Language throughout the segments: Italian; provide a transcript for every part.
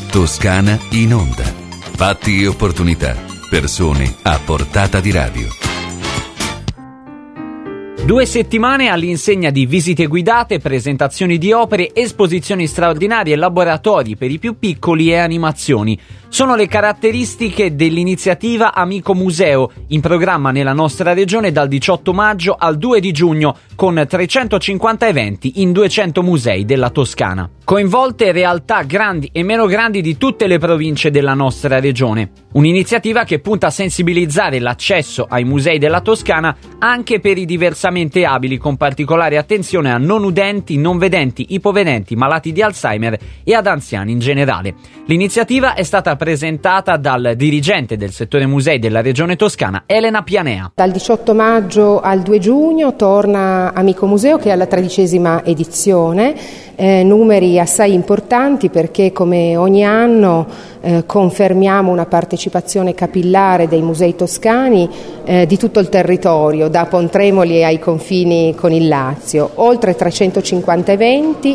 Toscana in onda. Fatti e opportunità. Persone a portata di radio. 2 settimane all'insegna di visite guidate, presentazioni di opere, esposizioni straordinarie, laboratori per i più piccoli e animazioni. Sono le caratteristiche dell'iniziativa Amico Museo, in programma nella nostra regione dal 18 maggio al 2 di giugno, con 350 eventi in 200 musei della Toscana. Coinvolte realtà grandi e meno grandi di tutte le province della nostra regione. Un'iniziativa che punta a sensibilizzare l'accesso ai musei della Toscana anche per i diversamente abili, con particolare attenzione a non udenti, non vedenti, ipovedenti, malati di Alzheimer e ad anziani in generale. L'iniziativa è stata presentata dal dirigente del settore musei della regione toscana, Elena Pianea. Dal 18 maggio al 2 giugno torna Amico Museo, che è alla 13ª edizione, numeri assai importanti perché come ogni anno confermiamo una partecipazione capillare dei musei toscani di tutto il territorio, da Pontremoli ai confini con il Lazio. Oltre 350 eventi,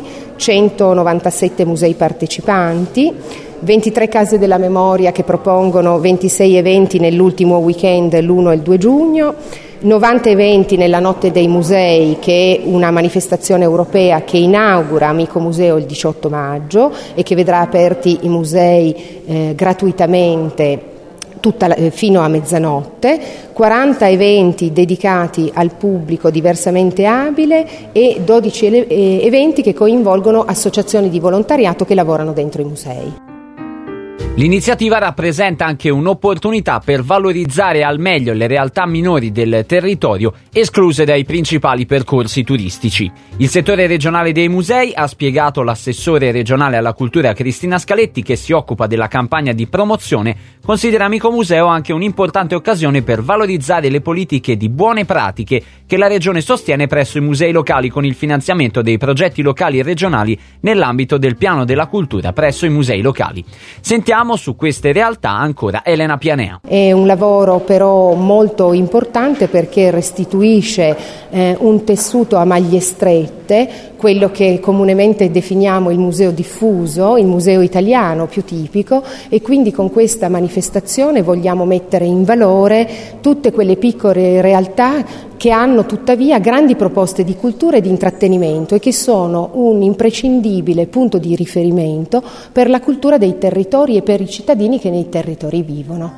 197 musei partecipanti, 23 case della memoria che propongono 26 eventi nell'ultimo weekend, l'1 e il 2 giugno, 90 eventi nella Notte dei Musei, che è una manifestazione europea che inaugura Amico Museo il 18 maggio e che vedrà aperti i musei gratuitamente fino a mezzanotte, 40 eventi dedicati al pubblico diversamente abile e 12 eventi che coinvolgono associazioni di volontariato che lavorano dentro i musei. L'iniziativa rappresenta anche un'opportunità per valorizzare al meglio le realtà minori del territorio escluse dai principali percorsi turistici. Il settore regionale dei musei, ha spiegato l'assessore regionale alla cultura Cristina Scaletti, che si occupa della campagna di promozione, considera Amico Museo anche un'importante occasione per valorizzare le politiche di buone pratiche che la regione sostiene presso i musei locali con il finanziamento dei progetti locali e regionali nell'ambito del piano della cultura presso i musei locali. Sentiamo su queste realtà ancora Elena Pianea. È un lavoro però molto importante perché restituisce un tessuto a maglie strette, quello che comunemente definiamo il museo diffuso, il museo italiano più tipico, e quindi con questa manifestazione vogliamo mettere in valore tutte quelle piccole realtà che hanno tuttavia grandi proposte di cultura e di intrattenimento e che sono un imprescindibile punto di riferimento per la cultura dei territori e per i cittadini che nei territori vivono.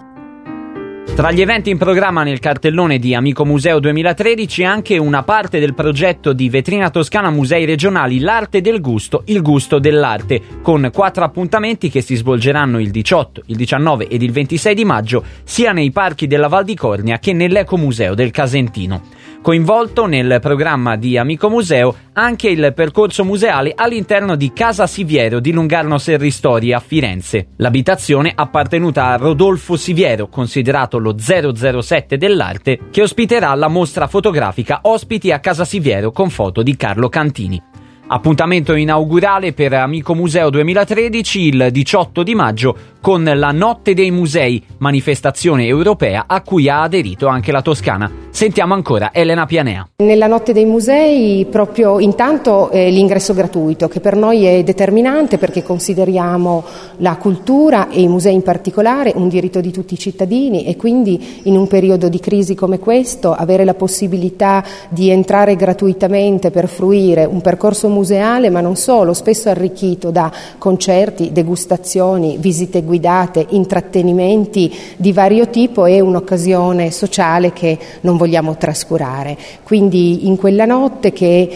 Tra gli eventi in programma nel cartellone di Amico Museo 2013 anche una parte del progetto di Vetrina Toscana Musei Regionali L'Arte del Gusto, il gusto dell'arte, con 4 appuntamenti che si svolgeranno il 18, il 19 ed il 26 di maggio sia nei parchi della Val di Cornia che nell'Ecomuseo del Casentino. Coinvolto nel programma di Amico Museo anche il percorso museale all'interno di Casa Siviero di Lungarno Serristori a Firenze. L'abitazione appartenuta a Rodolfo Siviero, considerato lo 007 dell'arte, che ospiterà la mostra fotografica Ospiti a Casa Siviero con foto di Carlo Cantini. Appuntamento inaugurale per Amico Museo 2013 il 18 di maggio con la Notte dei Musei, manifestazione europea a cui ha aderito anche la Toscana. Sentiamo ancora Elena Pianea. Nella Notte dei Musei proprio intanto l'ingresso gratuito, che per noi è determinante perché consideriamo la cultura e i musei in particolare un diritto di tutti i cittadini e quindi in un periodo di crisi come questo avere la possibilità di entrare gratuitamente per fruire un percorso museale, ma non solo, spesso arricchito da concerti, degustazioni, visite guidate, intrattenimenti di vario tipo, è un'occasione sociale che non vogliamo trascurare. Quindi in quella notte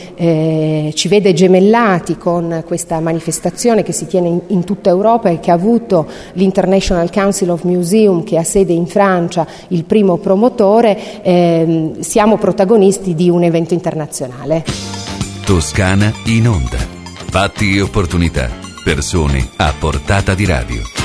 che ci vede gemellati con questa manifestazione che si tiene in tutta Europa e che ha avuto l'International Council of Museum, che ha sede in Francia, il primo promotore, siamo protagonisti di un evento internazionale. Toscana in onda. Fatti e opportunità. Persone a portata di radio.